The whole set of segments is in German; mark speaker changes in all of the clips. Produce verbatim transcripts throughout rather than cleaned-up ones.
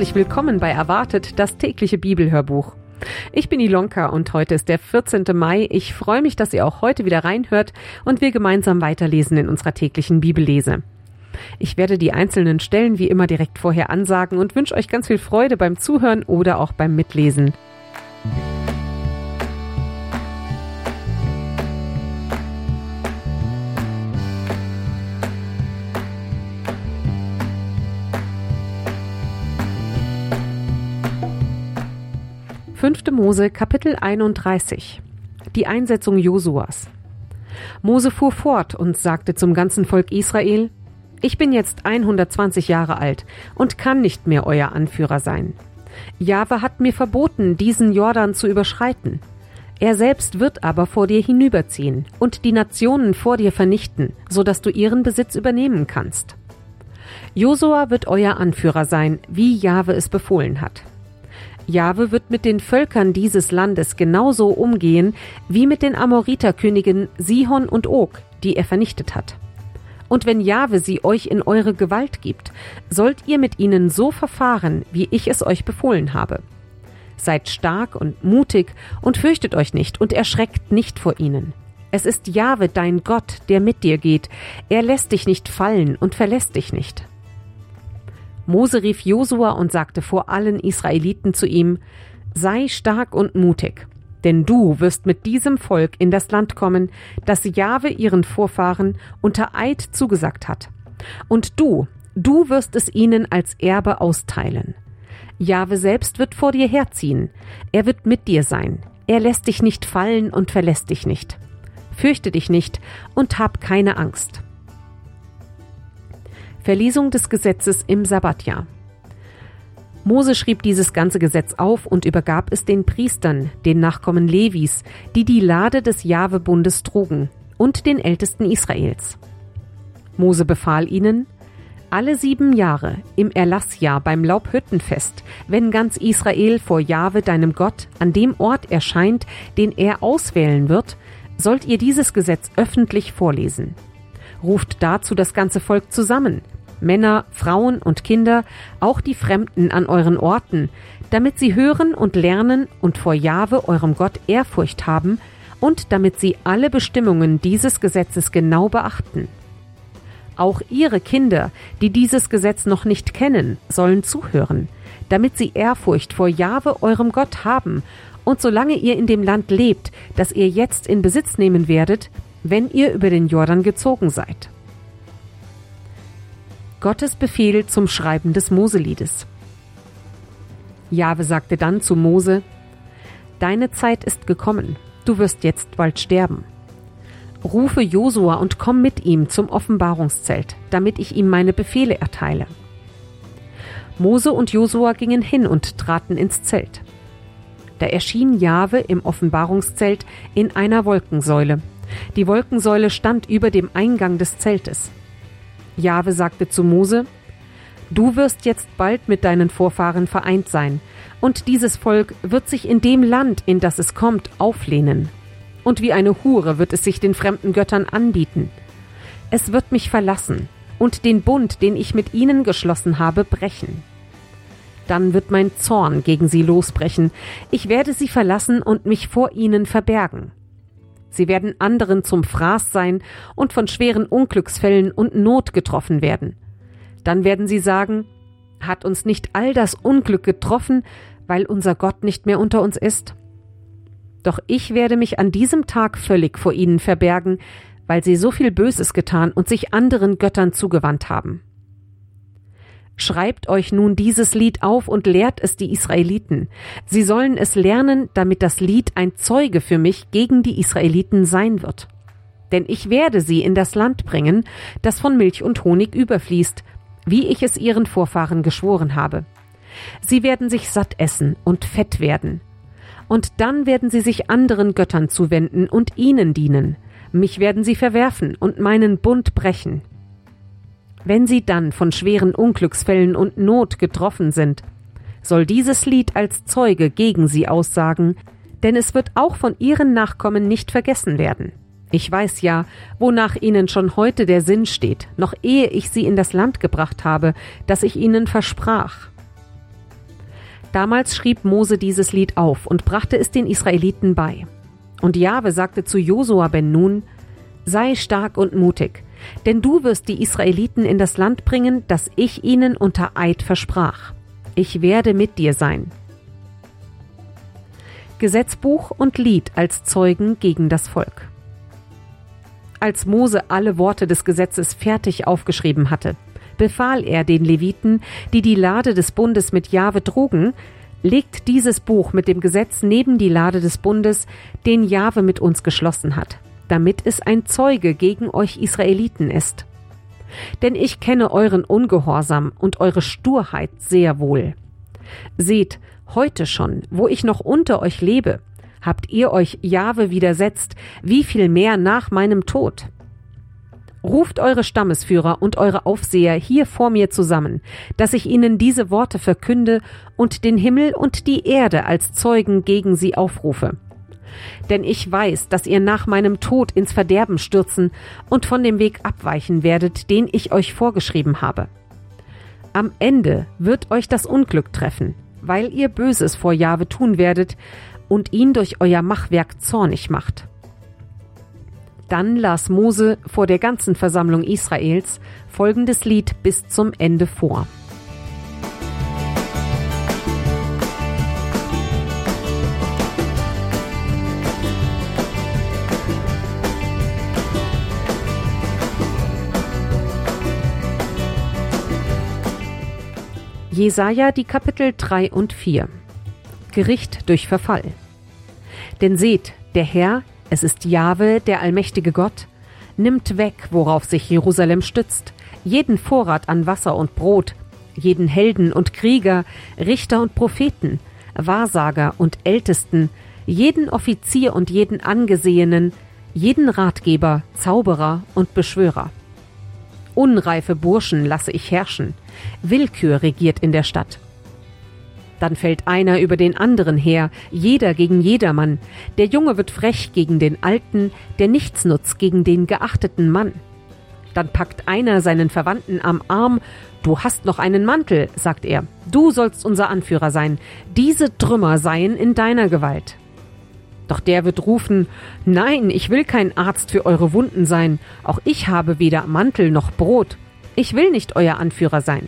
Speaker 1: herzlich willkommen bei Erwartet, das tägliche Bibelhörbuch. Ich bin Ilonka und heute ist der vierzehnte Mai. Ich freue mich, dass ihr auch heute wieder reinhört und wir gemeinsam weiterlesen in unserer täglichen Bibellese. Ich werde die einzelnen Stellen wie immer direkt vorher ansagen und wünsche euch ganz viel Freude beim Zuhören oder auch beim Mitlesen. fünfte Mose, Kapitel einunddreißig. Die Einsetzung Josuas. Mose fuhr fort und sagte zum ganzen Volk Israel: Ich bin jetzt hundertzwanzig Jahre alt und kann nicht mehr euer Anführer sein. Jahwe hat mir verboten, diesen Jordan zu überschreiten. Er selbst wird aber vor dir hinüberziehen und die Nationen vor dir vernichten, so dass du ihren Besitz übernehmen kannst. Josua wird euer Anführer sein, wie Jahwe es befohlen hat. Jahwe wird mit den Völkern dieses Landes genauso umgehen wie mit den Amoriterkönigen Sihon und Og, die er vernichtet hat. Und wenn Jahwe sie euch in eure Gewalt gibt, sollt ihr mit ihnen so verfahren, wie ich es euch befohlen habe. Seid stark und mutig und fürchtet euch nicht und erschreckt nicht vor ihnen. Es ist Jahwe, dein Gott, der mit dir geht. Er lässt dich nicht fallen und verlässt dich nicht. Mose rief Josua und sagte vor allen Israeliten zu ihm: Sei stark und mutig, denn du wirst mit diesem Volk in das Land kommen, das Jahwe ihren Vorfahren unter Eid zugesagt hat. Und du, du wirst es ihnen als Erbe austeilen. Jahwe selbst wird vor dir herziehen, er wird mit dir sein, er lässt dich nicht fallen und verlässt dich nicht. Fürchte dich nicht und hab keine Angst. Verlesung des Gesetzes im Sabbatjahr. Mose schrieb dieses ganze Gesetz auf und übergab es den Priestern, den Nachkommen Levis, die die Lade des Jahwe-Bundes trugen, und den Ältesten Israels. Mose befahl ihnen: Alle sieben Jahre im Erlassjahr beim Laubhüttenfest, wenn ganz Israel vor Jahwe, deinem Gott, an dem Ort erscheint, den er auswählen wird, sollt ihr dieses Gesetz öffentlich vorlesen. Ruft dazu das ganze Volk zusammen, Männer, Frauen und Kinder, auch die Fremden an euren Orten, damit sie hören und lernen und vor Jahwe, eurem Gott, Ehrfurcht haben und damit sie alle Bestimmungen dieses Gesetzes genau beachten. Auch ihre Kinder, die dieses Gesetz noch nicht kennen, sollen zuhören, damit sie Ehrfurcht vor Jahwe, eurem Gott, haben und solange ihr in dem Land lebt, das ihr jetzt in Besitz nehmen werdet, wenn ihr über den Jordan gezogen seid. Gottes Befehl zum Schreiben des Moseliedes. Jahwe sagte dann zu Mose: Deine Zeit ist gekommen, du wirst jetzt bald sterben. Rufe Josua und komm mit ihm zum Offenbarungszelt, damit ich ihm meine Befehle erteile. Mose und Josua gingen hin und traten ins Zelt. Da erschien Jahwe im Offenbarungszelt in einer Wolkensäule. Die Wolkensäule stand über dem Eingang des Zeltes. Jahwe sagte zu Mose: Du wirst jetzt bald mit deinen Vorfahren vereint sein, und dieses Volk wird sich in dem Land, in das es kommt, auflehnen. Und wie eine Hure wird es sich den fremden Göttern anbieten. Es wird mich verlassen und den Bund, den ich mit ihnen geschlossen habe, brechen. Dann wird mein Zorn gegen sie losbrechen. Ich werde sie verlassen und mich vor ihnen verbergen. Sie werden anderen zum Fraß sein und von schweren Unglücksfällen und Not getroffen werden. Dann werden sie sagen: Hat uns nicht all das Unglück getroffen, weil unser Gott nicht mehr unter uns ist? Doch ich werde mich an diesem Tag völlig vor ihnen verbergen, weil sie so viel Böses getan und sich anderen Göttern zugewandt haben. Schreibt euch nun dieses Lied auf und lehrt es die Israeliten. Sie sollen es lernen, damit das Lied ein Zeuge für mich gegen die Israeliten sein wird. Denn ich werde sie in das Land bringen, das von Milch und Honig überfließt, wie ich es ihren Vorfahren geschworen habe. Sie werden sich satt essen und fett werden. Und dann werden sie sich anderen Göttern zuwenden und ihnen dienen. Mich werden sie verwerfen und meinen Bund brechen. Wenn sie dann von schweren Unglücksfällen und Not getroffen sind, soll dieses Lied als Zeuge gegen sie aussagen, denn es wird auch von ihren Nachkommen nicht vergessen werden. Ich weiß ja, wonach ihnen schon heute der Sinn steht, noch ehe ich sie in das Land gebracht habe, das ich ihnen versprach. Damals schrieb Mose dieses Lied auf und brachte es den Israeliten bei. Und Jahwe sagte zu Josua ben Nun: Sei stark und mutig, denn du wirst die Israeliten in das Land bringen, das ich ihnen unter Eid versprach. Ich werde mit dir sein. Gesetzbuch und Lied als Zeugen gegen das Volk. Als Mose alle Worte des Gesetzes fertig aufgeschrieben hatte, befahl er den Leviten, die die Lade des Bundes mit Jahwe trugen: Legt dieses Buch mit dem Gesetz neben die Lade des Bundes, den Jahwe mit uns geschlossen hat, damit es ein Zeuge gegen euch Israeliten ist. Denn ich kenne euren Ungehorsam und eure Sturheit sehr wohl. Seht, heute schon, wo ich noch unter euch lebe, habt ihr euch Jahwe widersetzt, wie viel mehr nach meinem Tod. Ruft eure Stammesführer und eure Aufseher hier vor mir zusammen, dass ich ihnen diese Worte verkünde und den Himmel und die Erde als Zeugen gegen sie aufrufe. Denn ich weiß, dass ihr nach meinem Tod ins Verderben stürzen und von dem Weg abweichen werdet, den ich euch vorgeschrieben habe. Am Ende wird euch das Unglück treffen, weil ihr Böses vor Jahwe tun werdet und ihn durch euer Machwerk zornig macht. Dann las Mose vor der ganzen Versammlung Israels folgendes Lied bis zum Ende vor. Jesaja, die Kapitel drei und vier. Gericht durch Verfall. Denn seht, der Herr, es ist Jahwe, der allmächtige Gott, nimmt weg, worauf sich Jerusalem stützt, jeden Vorrat an Wasser und Brot, jeden Helden und Krieger, Richter und Propheten, Wahrsager und Ältesten, jeden Offizier und jeden Angesehenen, jeden Ratgeber, Zauberer und Beschwörer. Unreife Burschen lasse ich herrschen, Willkür regiert in der Stadt. Dann fällt einer über den anderen her, jeder gegen jedermann. Der Junge wird frech gegen den Alten, der Nichtsnutz gegen den geachteten Mann. Dann packt einer seinen Verwandten am Arm. Du hast noch einen Mantel, sagt er. Du sollst unser Anführer sein. Diese Trümmer seien in deiner Gewalt. Doch der wird rufen: Nein, ich will kein Arzt für eure Wunden sein. Auch ich habe weder Mantel noch Brot. Ich will nicht euer Anführer sein.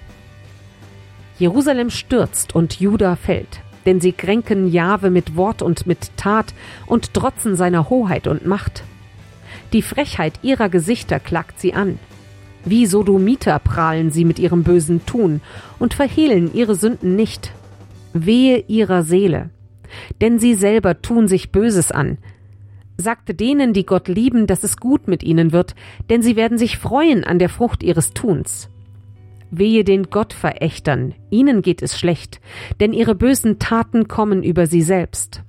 Speaker 1: Jerusalem stürzt und Juda fällt, denn sie kränken Jahwe mit Wort und mit Tat und trotzen seiner Hoheit und Macht. Die Frechheit ihrer Gesichter klagt sie an. Wie Sodomiter prahlen sie mit ihrem bösen Tun und verhehlen ihre Sünden nicht. Wehe ihrer Seele, denn sie selber tun sich Böses an. Sagte denen, die Gott lieben, dass es gut mit ihnen wird, denn sie werden sich freuen an der Frucht ihres Tuns. Wehe den Gottverächtern, ihnen geht es schlecht, denn ihre bösen Taten kommen über sie selbst.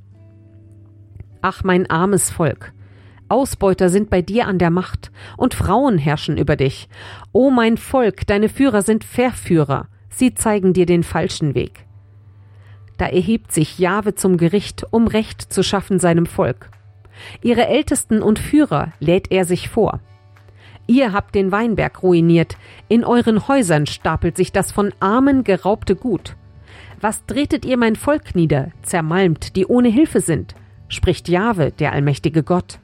Speaker 1: Ach, mein armes Volk, Ausbeuter sind bei dir an der Macht, und Frauen herrschen über dich. O mein Volk, deine Führer sind Verführer, sie zeigen dir den falschen Weg. Da erhebt sich Jahwe zum Gericht, um Recht zu schaffen seinem Volk. Ihre Ältesten und Führer lädt er sich vor. Ihr habt den Weinberg ruiniert, in euren Häusern stapelt sich das von Armen geraubte Gut. Was tretet ihr mein Volk nieder, zermalmt, die ohne Hilfe sind, spricht Jahwe, der allmächtige Gott.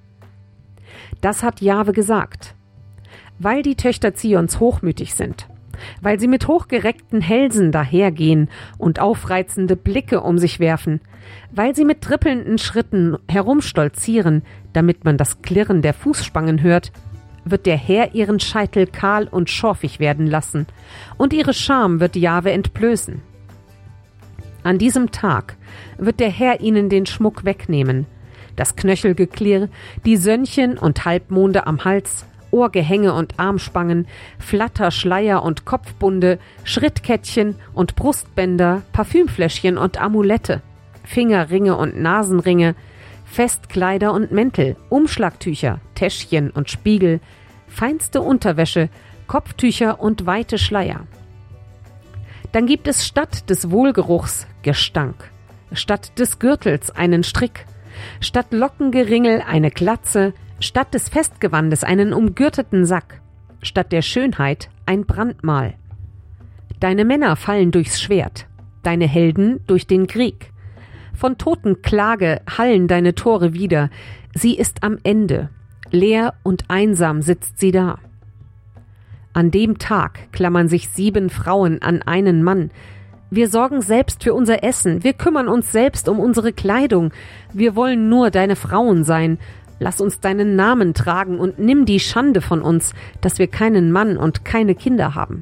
Speaker 1: Das hat Jahwe gesagt. Weil die Töchter Zions hochmütig sind, weil sie mit hochgereckten Hälsen dahergehen und aufreizende Blicke um sich werfen, weil sie mit trippelnden Schritten herumstolzieren, damit man das Klirren der Fußspangen hört, wird der Herr ihren Scheitel kahl und schorfig werden lassen, und ihre Scham wird Jahwe entblößen. An diesem Tag wird der Herr ihnen den Schmuck wegnehmen, das Knöchelgeklirr, die Sönnchen und Halbmonde am Hals, Ohrgehänge und Armspangen, Flatterschleier und Kopfbunde, Schrittkettchen und Brustbänder, Parfümfläschchen und Amulette, Fingerringe und Nasenringe, Festkleider und Mäntel, Umschlagtücher, Täschchen und Spiegel, feinste Unterwäsche, Kopftücher und weite Schleier. Dann gibt es statt des Wohlgeruchs Gestank, statt des Gürtels einen Strick, statt Lockengeringel eine Glatze, statt des Festgewandes einen umgürteten Sack, statt der Schönheit ein Brandmal. Deine Männer fallen durchs Schwert, deine Helden durch den Krieg. Von Totenklage hallen deine Tore wider, sie ist am Ende, leer und einsam sitzt sie da. An dem Tag klammern sich sieben Frauen an einen Mann. Wir sorgen selbst für unser Essen, wir kümmern uns selbst um unsere Kleidung, wir wollen nur deine Frauen sein. Lass uns deinen Namen tragen und nimm die Schande von uns, dass wir keinen Mann und keine Kinder haben.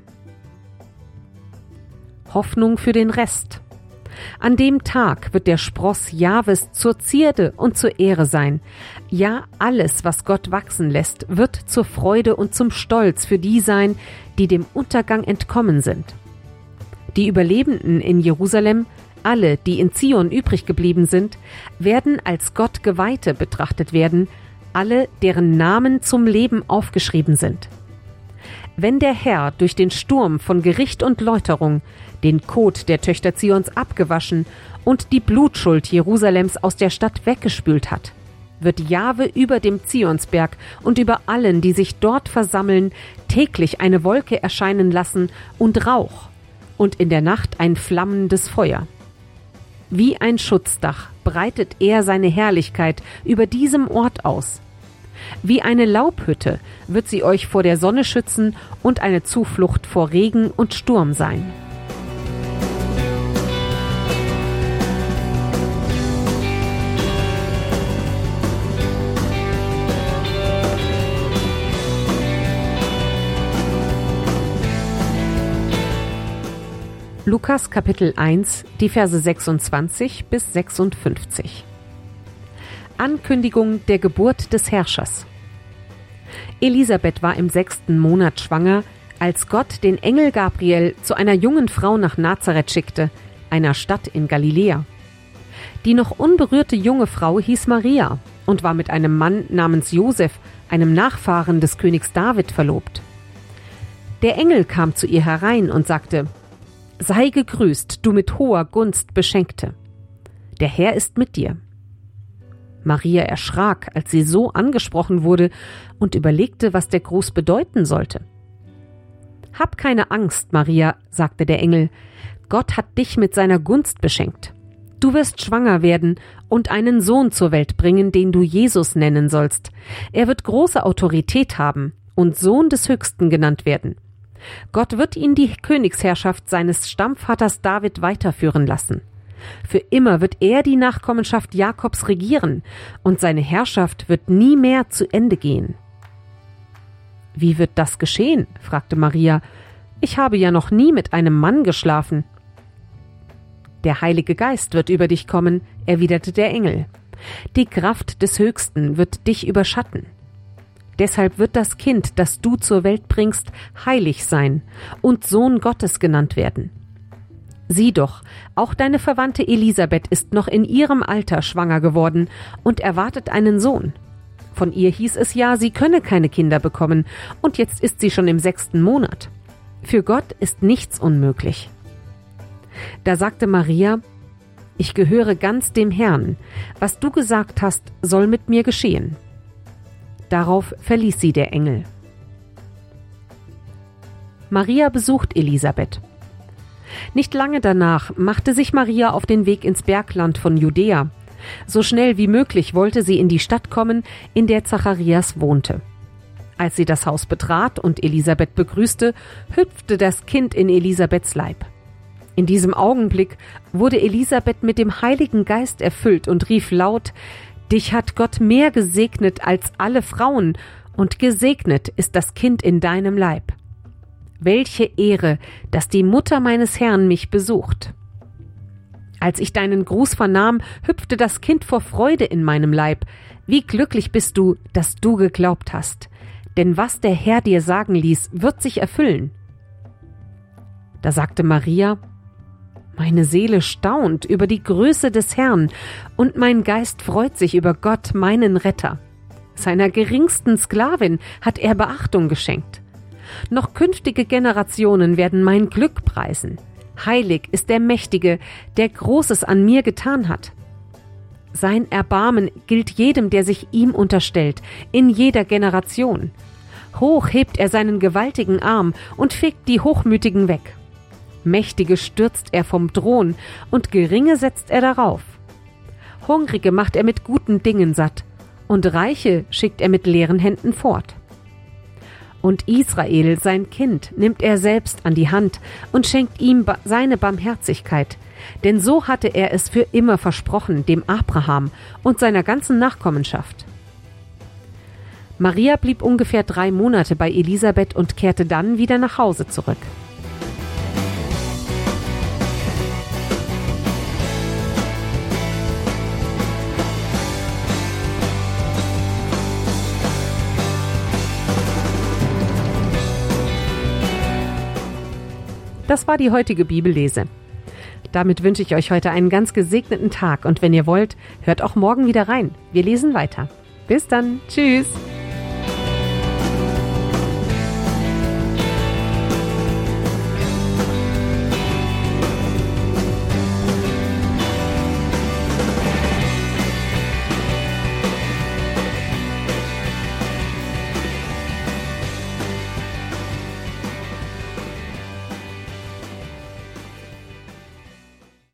Speaker 1: Hoffnung für den Rest. An dem Tag wird der Spross Jahwes zur Zierde und zur Ehre sein. Ja, alles, was Gott wachsen lässt, wird zur Freude und zum Stolz für die sein, die dem Untergang entkommen sind. Die Überlebenden in Jerusalem, alle, die in Zion übrig geblieben sind, werden als Gott Geweihte betrachtet werden, alle, deren Namen zum Leben aufgeschrieben sind. Wenn der Herr durch den Sturm von Gericht und Läuterung den Kot der Töchter Zions abgewaschen und die Blutschuld Jerusalems aus der Stadt weggespült hat, wird Jahwe über dem Zionsberg und über allen, die sich dort versammeln, täglich eine Wolke erscheinen lassen und Rauch und in der Nacht ein flammendes Feuer. Wie ein Schutzdach breitet er seine Herrlichkeit über diesem Ort aus. Wie eine Laubhütte wird sie euch vor der Sonne schützen und eine Zuflucht vor Regen und Sturm sein. Lukas Kapitel eins, die Verse sechsundzwanzig bis sechsundfünfzig. Ankündigung der Geburt des Herrschers. Elisabeth war im sechsten Monat schwanger, als Gott den Engel Gabriel zu einer jungen Frau nach Nazareth schickte, einer Stadt in Galiläa. Die noch unberührte junge Frau hieß Maria und war mit einem Mann namens Josef, einem Nachfahren des Königs David, verlobt. Der Engel kam zu ihr herein und sagte: Sei gegrüßt, du mit hoher Gunst Beschenkte. Der Herr ist mit dir. Maria erschrak, als sie so angesprochen wurde, und überlegte, was der Gruß bedeuten sollte. Hab keine Angst, Maria, sagte der Engel, Gott hat dich mit seiner Gunst beschenkt. Du wirst schwanger werden und einen Sohn zur Welt bringen, den du Jesus nennen sollst. Er wird große Autorität haben und Sohn des Höchsten genannt werden. Gott wird ihn die Königsherrschaft seines Stammvaters David weiterführen lassen. Für immer wird er die Nachkommenschaft Jakobs regieren, und seine Herrschaft wird nie mehr zu Ende gehen. Wie wird das geschehen? Fragte Maria. Ich habe ja noch nie mit einem Mann geschlafen. Der Heilige Geist wird über dich kommen, erwiderte der Engel. Die Kraft des Höchsten wird dich überschatten. Deshalb wird das Kind, das du zur Welt bringst, heilig sein und Sohn Gottes genannt werden. Sieh doch, auch deine Verwandte Elisabeth ist noch in ihrem Alter schwanger geworden und erwartet einen Sohn. Von ihr hieß es ja, sie könne keine Kinder bekommen, und jetzt ist sie schon im sechsten Monat. Für Gott ist nichts unmöglich. Da sagte Maria: Ich gehöre ganz dem Herrn. Was du gesagt hast, soll mit mir geschehen. Darauf verließ sie der Engel. Maria besucht Elisabeth. Nicht lange danach machte sich Maria auf den Weg ins Bergland von Judäa. So schnell wie möglich wollte sie in die Stadt kommen, in der Zacharias wohnte. Als sie das Haus betrat und Elisabeth begrüßte, hüpfte das Kind in Elisabeths Leib. In diesem Augenblick wurde Elisabeth mit dem Heiligen Geist erfüllt und rief laut: Dich hat Gott mehr gesegnet als alle Frauen, und gesegnet ist das Kind in deinem Leib. Welche Ehre, dass die Mutter meines Herrn mich besucht. Als ich deinen Gruß vernahm, hüpfte das Kind vor Freude in meinem Leib. Wie glücklich bist du, dass du geglaubt hast. Denn was der Herr dir sagen ließ, wird sich erfüllen. Da sagte Maria: Meine Seele staunt über die Größe des Herrn, und mein Geist freut sich über Gott, meinen Retter. Seiner geringsten Sklavin hat er Beachtung geschenkt. Noch künftige Generationen werden mein Glück preisen. Heilig ist der Mächtige, der Großes an mir getan hat. Sein Erbarmen gilt jedem, der sich ihm unterstellt, in jeder Generation. Hoch hebt er seinen gewaltigen Arm und fegt die Hochmütigen weg. Mächtige stürzt er vom Thron und Geringe setzt er darauf. Hungrige macht er mit guten Dingen satt und Reiche schickt er mit leeren Händen fort. Und Israel, sein Kind, nimmt er selbst an die Hand und schenkt ihm ba- seine Barmherzigkeit, denn so hatte er es für immer versprochen, dem Abraham und seiner ganzen Nachkommenschaft. Maria blieb ungefähr drei Monate bei Elisabeth und kehrte dann wieder nach Hause zurück. Das war die heutige Bibellese. Damit wünsche ich euch heute einen ganz gesegneten Tag und wenn ihr wollt, hört auch morgen wieder rein. Wir lesen weiter. Bis dann. Tschüss.